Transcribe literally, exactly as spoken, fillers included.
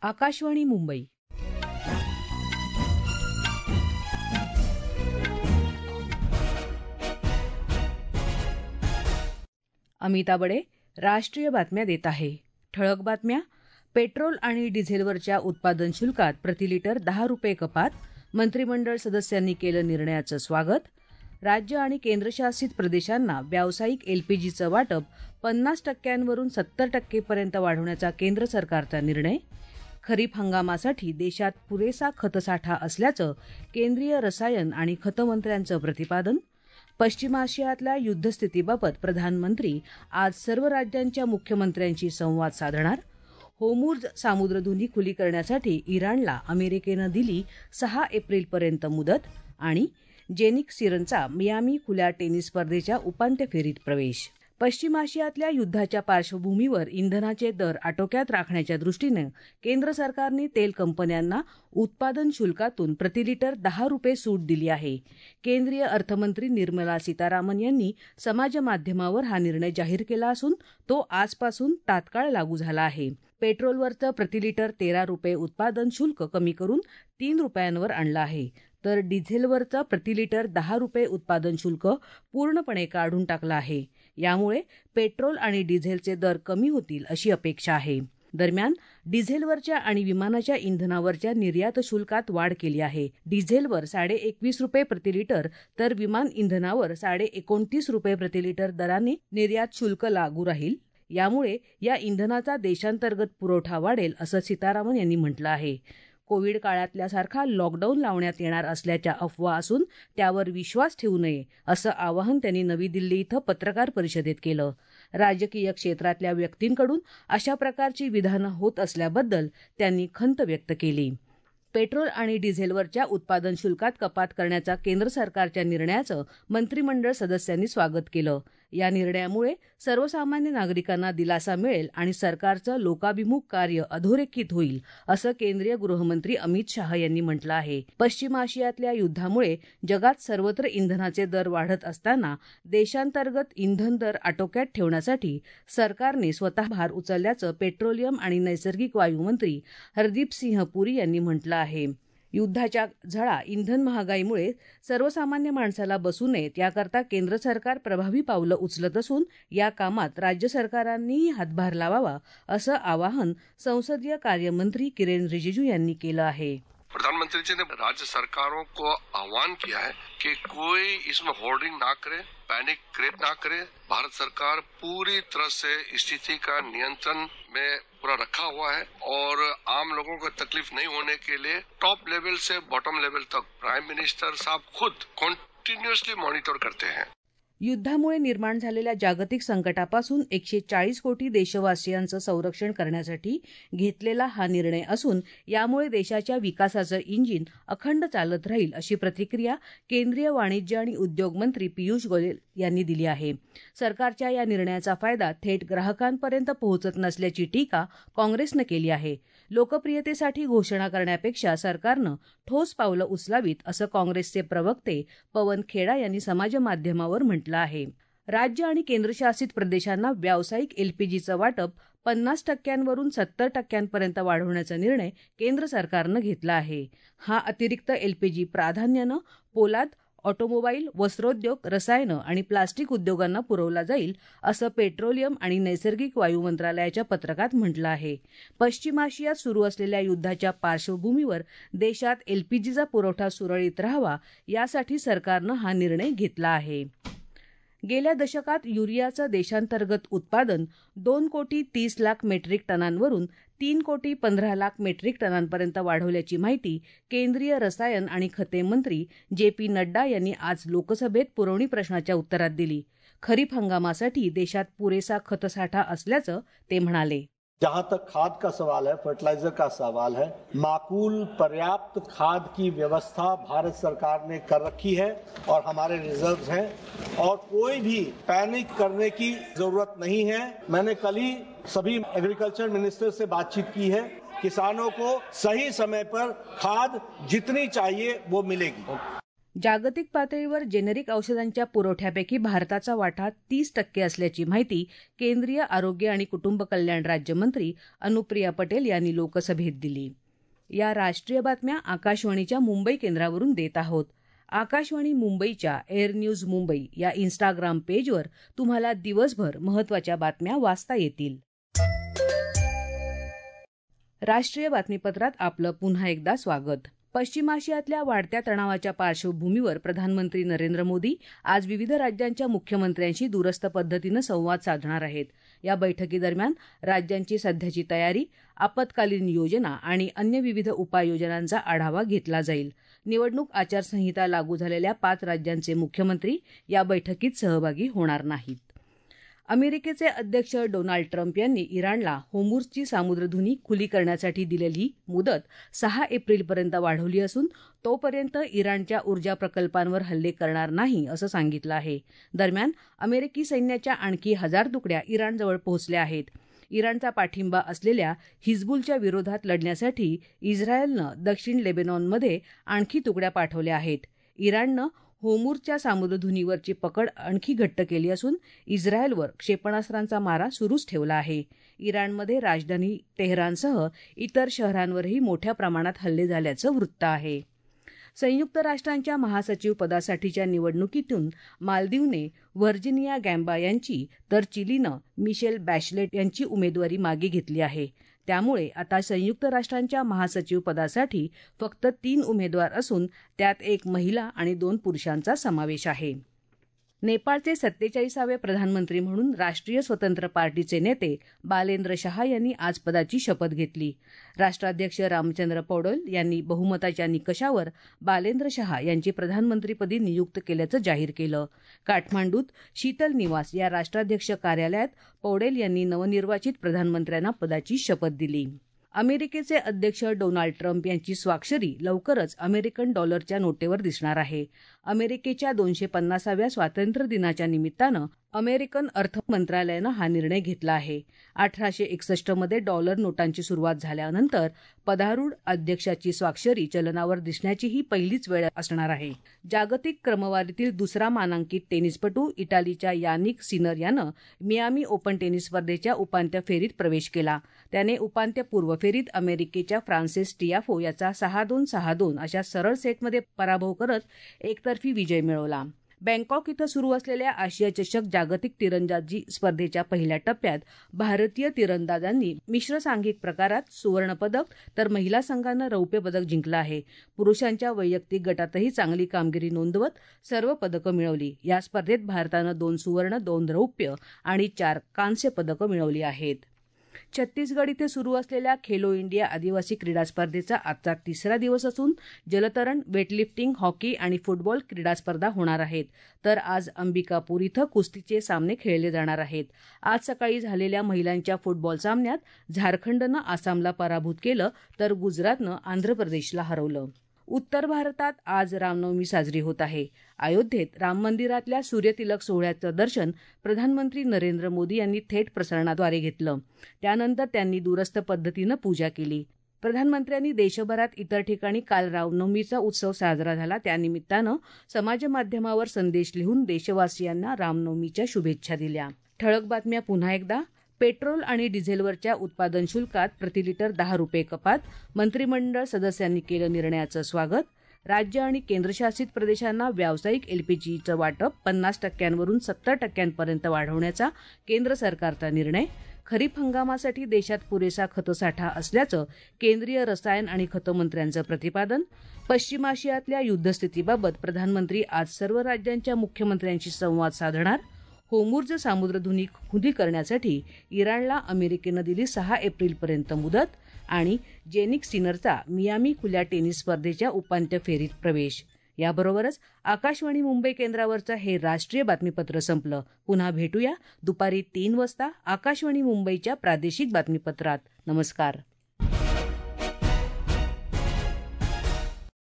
आकाशवाणी मुंबई. अमिता बडे राष्ट्रीय बातम्या देत आहे. ठळक बातम्या. पेट्रोल आणि डिझेलवरच्या उत्पादन शुल्कात प्रतिलिटर दहा रुपये कपात. मंत्रिमंडळ सदस्यांनी केलं निर्णयाचं स्वागत. राज्य आणि केंद्रशासित प्रदेशांना व्यावसायिक एलपीजीचं वाटप पन्नास टक्क्यांवरून सत्तर टक्केपर्यंत वाढवण्याचा केंद्र सरकारचा निर्णय. खरीप हंगामासाठी देशात पुरेसा खतसाठा असल्याचं केंद्रीय रसायन आणि खतं मंत्र्यांचं प्रतिपादन. पश्चिम आशियातल्या युद्धस्थितीबाबत प्रधानमंत्री आज सर्व राज्यांच्या मुख्यमंत्र्यांशी संवाद साधणार. होर्मुझ सामुद्रधुनी खुली करण्यासाठी इराणला अमेरिकेनं दिली सहा एप्रिलपर्यंत मुदत. आणि जेनिक सिरनचा मियामी खुल्या टेनिस स्पर्धेच्या उपांत्य फेरीत प्रवेश. पश्चिम आशियातल्या युद्धाच्या पार्श्वभूमीवर इंधनाचे दर आटोक्यात राखण्याच्या दृष्टीनं केंद्र सरकारने तेल कंपन्यांना उत्पादन शुल्कातून प्रतिलिटर दहा रुपये सूट दिली आहे. केंद्रीय अर्थमंत्री निर्मला सीतारामन यांनी समाजमाध्यमावर हा निर्णय जाहीर केला असून तो आजपासून तात्काळ लागू झाला आहे. पेट्रोलवरचं प्रतिलिटर तेरा रुपये उत्पादन शुल्क कमी करून तीन रुपयांवर आणलं आहे, तर डिझेलवरचं प्रतिलिटर दहा रुपये उत्पादन शुल्क पूर्णपणे काढून टाकलं आहे. यामुळे पेट्रोल आणि डिझेलचे दर कमी होतील अशी अपेक्षा आहे. दरम्यान डिझेलवरच्या आणि विमानाच्या इंधनावरच्या निर्यात शुल्कात वाढ केली आहे. डिझेलवर साडे एकवीस रुपये प्रतिलिटर तर विमान इंधनावर साडे एकोणतीस रुपये प्रतिलिटर दराने निर्यात शुल्क लागू राहील. यामुळे या इंधनाचा देशांतर्गत पुरवठा वाढेल असं सीतारामन यांनी म्हटलं आहे. कोविड काळातल्यासारखा लॉकडाऊन लावण्यात येणार असल्याच्या अफवा असून त्यावर विश्वास ठेवू नये असं आवाहन त्यांनी नवी दिल्ली इथं पत्रकार परिषदेत केलं. राजकीय क्षेत्रातल्या व्यक्तींकडून अशा प्रकारची विधानं होत असल्याबद्दल त्यांनी खंत व्यक्त केली. पेट्रोल आणि डिझेलवरच्या उत्पादन शुल्कात कपात करण्याचा केंद्र सरकारच्या निर्णयाचं मंत्रिमंडळ सदस्यांनी स्वागत केलं. या निर्णयामुळे सर्वसामान्य नागरिकांना दिलासा मिळेल आणि सरकारचं लोकाभिमुख कार्य अधोरेखित होईल असं केंद्रीय गृहमंत्री अमित शाह यांनी म्हटलं आहे. पश्चिम आशियातल्या युद्धामुळे जगात सर्वत्र इंधनाचे दर वाढत असताना देशांतर्गत इंधन दर आटोक्यात ठेवण्यासाठी सरकारने स्वतः भार उचलल्याचं पेट्रोलियम आणि नैसर्गिक वायू मंत्री हरदीप सिंह पुरी यांनी म्हटलं आहे. युद्धाच्या झळा इंधन महागाईमुळे सर्वसामान्य माणसाला बसू नयेत याकरता केंद्र सरकार प्रभावी पावलं उचलत असून या कामात राज्य सरकारांनीही हातभार लावावा असं आवाहन संसदीय कार्यमंत्री किरेन रिजिजू यांनी केलं आहे. प्रधानमंत्री जी ने राज्य सरकारों को आह्वान किया है कि कोई इसमें होर्डिंग ना करे, पैनिक क्रिएट ना करे. भारत सरकार पूरी तरह से स्थिति का नियंत्रण में पूरा रखा हुआ है और आम लोगों को तकलीफ नहीं होने के लिए टॉप लेवल से बॉटम लेवल तक प्राइम मिनिस्टर साहब खुद कंटिन्यूअसली मॉनिटर करते हैं. युद्धामुळे निर्माण झालेल्या जागतिक संकटापासून एकशे चाळीस कोटी देशवासियांचं संरक्षण करण्यासाठी घेतलेला हा निर्णय असून यामुळे देशाच्या विकासाचं इंजिन अखंड चालत राहील अशी प्रतिक्रिया केंद्रीय वाणिज्य आणि उद्योग मंत्री पियुष गोयल यांनी दिली आहे. सरकारच्या या निर्णयाचा फायदा थेट ग्राहकांपर्यंत पोहोचत नसल्याची टीका काँग्रेसनं केली आहे. लोकप्रियतेसाठी घोषणा करण्यापेक्षा सरकारनं ठोस पावलं उचलावीत असं काँग्रेसचे प्रवक्ते पवन खेडा यांनी समाजमाध्यमावर म्हटलं आहे. राज्य आणि केंद्रशासित प्रदेशांना व्यावसायिक एलपीजीचं वाटप पन्नास टक्क्यांवरून सत्तर टक्क्यांपर्यंत वाढवण्याचा निर्णय केंद्र सरकारनं घेतला आहे. हा अतिरिक्त एलपीजी प्राधान्यानं पोलाद, ऑटोमोबाईल, वस्त्रोद्योग, रसायनं आणि प्लास्टिक उद्योगांना पुरवला जाईल असं पेट्रोलियम आणि नैसर्गिक वायू मंत्रालयाच्या पत्रकात म्हटलं आहे. पश्चिम आशियात सुरू असलेल्या युद्धाच्या पार्श्वभूमीवर देशात एलपीजीचा पुरवठा सुरळीत राहावा यासाठी सरकारनं हा निर्णय घेतला आहे. गेल्या दशकात युरियाचं देशांतर्गत उत्पादन दोन कोटी तीस लाख मेट्रिक टनांवरून तीन कोटी पंधरा लाख मेट्रिक टनांपर्यंत वाढवल्याची माहिती केंद्रीय रसायन आणि खते मंत्री जे पी नड्डा यांनी आज लोकसभेत पुरवणी प्रश्नाच्या उत्तरात दिली. खरीप हंगामासाठी देशात पुरेसा खतसाठा असल्याचं ते म्हणाले. जहां तक खाद का सवाल है, फर्टिलाइजर का सवाल है, माकूल पर्याप्त खाद की व्यवस्था भारत सरकार ने कर रखी है और हमारे रिजर्व्स हैं और कोई भी पैनिक करने की जरूरत नहीं है. मैंने कल ही सभी एग्रीकल्चर मिनिस्टर से बातचीत की है. किसानों को सही समय पर खाद जितनी चाहिए वो मिलेगी. जागतिक पातळीवर जेनेरिक औषधांच्या पुरवठ्यापैकी भारताचा वाटा तीस टक्के असल्याची माहिती केंद्रीय आरोग्य आणि कुटुंब कल्याण राज्यमंत्री अनुप्रिया पटेल यांनी लोकसभेत दिली. या राष्ट्रीय बातम्या आकाशवाणीच्या मुंबई केंद्रावरून देत आहोत. आकाशवाणी मुंबईच्या एअर न्यूज मुंबई या इन्स्टाग्राम पेजवर तुम्हाला दिवसभर महत्त्वाच्या बातम्या वाचता येतील. राष्ट्रीय बातमीपत्रात आपलं पुन्हा एकदा स्वागत. पश्चिम आशियातल्या वाढत्या तणावाच्या पार्श्वभूमीवर प्रधानमंत्री नरेंद्र मोदी आज विविध राज्यांच्या मुख्यमंत्र्यांशी दूरस्थ पद्धतीनं संवाद साधणार आहेत. या बैठकीदरम्यान राज्यांची सध्याची तयारी, आपत्कालीन योजना आणि अन्य विविध उपाययोजनांचा आढावा घेतला जाईल. निवडणूक आचारसंहिता लागू झालेल्या पाच राज्यांचे मुख्यमंत्री या बैठकीत सहभागी होणार नाहीत. अमेरिकेचे अध्यक्ष डोनाल्ड ट्रम्प यांनी इराणला होर्मुझची सामुद्रधुनी खुली करण्यासाठी दिलेली मुदत सहा एप्रिलपर्यंत वाढवली असून तोपर्यंत इराणच्या ऊर्जा प्रकल्पांवर हल्ले करणार नाही असं सांगितलं आहे. दरम्यान अमेरिकी सैन्याच्या आणखी हजार तुकड्या इराणजवळ पोहोचल्या आहेत. इराणचा पाठिंबा असलेल्या हिजबुलच्या विरोधात लढण्यासाठी इस्रायलनं दक्षिण लेबेनॉनमध्ये आणखी तुकड्या पाठवल्या आहेत. इराणनं होर्मुझच्या सामुद्रधुनीवरची पकड आणखी घट्ट केली असून इस्रायलवर क्षेपणास्त्रांचा मारा सुरूच ठेवला आहे. इराणमध्ये राजधानी तेहरानसह इतर शहरांवरही मोठ्या प्रमाणात हल्ले झाल्याचं वृत्त आहे. संयुक्त राष्ट्रांच्या महासचिव पदासाठीच्या निवडणुकीतून मालदीवने व्हर्जिनिया गॅम्बा यांची तर चिलीनं मिशेल बॅशलेट यांची उमेदवारी मागे घेतली आहे. त्यामुळे आता संयुक्त राष्ट्रांच्या महासचिव पदासाठी फक्त तीन उमेदवार असून त्यात एक महिला आणि दोन पुरुषांचा समावेश आहे. नेपाळचे सत्तेचाळीसावे प्रधानमंत्री म्हणून राष्ट्रीय स्वतंत्र पार्टीचे नेते बालेंद्र शहा यांनी आज पदाची शपथ घेतली. राष्ट्राध्यक्ष रामचंद्र पौडेल यांनी बहुमताच्या निकषावर बालेंद्र शहा यांची प्रधानमंत्रीपदी नियुक्त केल्याचं जाहीर केलं. काठमांडूत शीतल निवास या राष्ट्राध्यक्ष कार्यालयात पौडेल यांनी नवनिर्वाचित प्रधानमंत्र्यांना पदाची शपथ दिली. अमेरिकेचे अध्यक्ष डोनाल्ड ट्रम्प यांची स्वाक्षरी लवकरच अमेरिकन डॉलरच्या नोटेवर दिसणार आहे. अमेरिकेच्या दोनशे पन्नासाव्या स्वातंत्र्य दिनाच्या निमित्तानं अमेरिकन अर्थ मंत्रालयानं हा निर्णय घेतला आहे. अठराशे एकसष्टमध्ये डॉलर नोटांची सुरुवात झाल्यानंतर पदारूढ अध्यक्षाची स्वाक्षरी चलनावर दिसण्याची ही पहिलीच वेळ असणार आहे. जागतिक क्रमवारीतील दुसरा मानांकित टेनिसपटू इटालीच्या यानिक सिनर यानं मियामी ओपन टेनिस स्पर्धेच्या उपांत्य फेरीत प्रवेश केला. त्याने उपांत्यपूर्व फेरीत अमेरिकेच्या फ्रान्सिस टियाफो याचा सहा दोन सहा दोन अशा सरळ सेटमध्ये पराभव करत एकतर्फी विजय मिळवला. बँकॉक इथं सुरू असलेल्या आशिया चषक जागतिक तिरंदाजी स्पर्धेच्या पहिल्या टप्प्यात भारतीय तिरंदाजांनी मिश्र सांघिक प्रकारात सुवर्णपदक तर महिला संघानं रौप्य पदक जिंकलं आहे. पुरुषांच्या वैयक्तिक गटातही चांगली कामगिरी नोंदवत सर्व पदकं मिळवली. या स्पर्धेत भारतानं दोन सुवर्ण, दोन रौप्य आणि चार कांस्य पदकं मिळवली आहेत. छत्तीसगड इथे सुरू असलेल्या खेलो इंडिया आदिवासी क्रीडा स्पर्धेचा आजचा तिसरा दिवस असून जलतरण, वेटलिफ्टिंग, हॉकी आणि फुटबॉल क्रीडा स्पर्धा होणार आहेत. तर आज अंबिकापूर इथं कुस्तीचे सामने खेळले जाणार आहेत. आज सकाळी झालेल्या महिलांच्या फुटबॉल सामन्यात झारखंडनं आसामला पराभूत केलं तर गुजरातनं आंध्र प्रदेशला हरवलं. उत्तर भारतात आज रामनवमी साजरी होत आहे. अयोध्येत राम मंदिरातल्या सूर्यतिलक सोहळ्याचं दर्शन प्रधानमंत्री नरेंद्र मोदी यांनी थेट प्रसारणाद्वारे घेतलं. त्यानंतर त्यांनी दूरस्थ पद्धतीनं पूजा केली. प्रधानमंत्र्यांनी देशभरात इतर ठिकाणी काल रामनवमीचा उत्सव साजरा झाला. त्यानिमित्तानं समाजमाध्यमावर संदेश लिहून देशवासियांना रामनवमीच्या शुभेच्छा दिल्या. ठळक बातम्या पुन्हा एकदा. पेट्रोल आणि डिझेलवरच्या उत्पादन शुल्कात प्रतिलिटर दहा रुपये कपात, मंत्रिमंडळ सदस्यांनी केलं निर्णयाचं स्वागत. राज्य आणि केंद्रशासित प्रदेशांना व्यावसायिक एलपीजीचं वाटप पन्नास टक्क्यांवरून सत्तर टक्क्यांपर्यंत वाढवण्याचा केंद्र सरकारचा निर्णय. खरीप हंगामासाठी देशात पुरेसा खतसाठा असल्याचं केंद्रीय रसायन आणि खतमंत्र्यांचं प्रतिपादन. पश्चिम आशियातल्या युद्धस्थितीबाबत प्रधानमंत्री आज सर्व राज्यांच्या मुख्यमंत्र्यांशी संवाद साधणार. होर्मुझ सामुद्रधुनी खुली करण्यासाठी इराणला अमेरिकेनं दिली सहा एप्रिलपर्यंत मुदत. आणि जेनिक सिनरचा मियामी खुल्या टेनिस स्पर्धेच्या उपांत्य फेरीत प्रवेश. याबरोबरच आकाशवाणी मुंबई केंद्रावरचं हे राष्ट्रीय बातमीपत्र संपलं. पुन्हा भेटूया दुपारी तीन वाजता आकाशवाणी मुंबईच्या प्रादेशिक बातमीपत्रात. नमस्कार.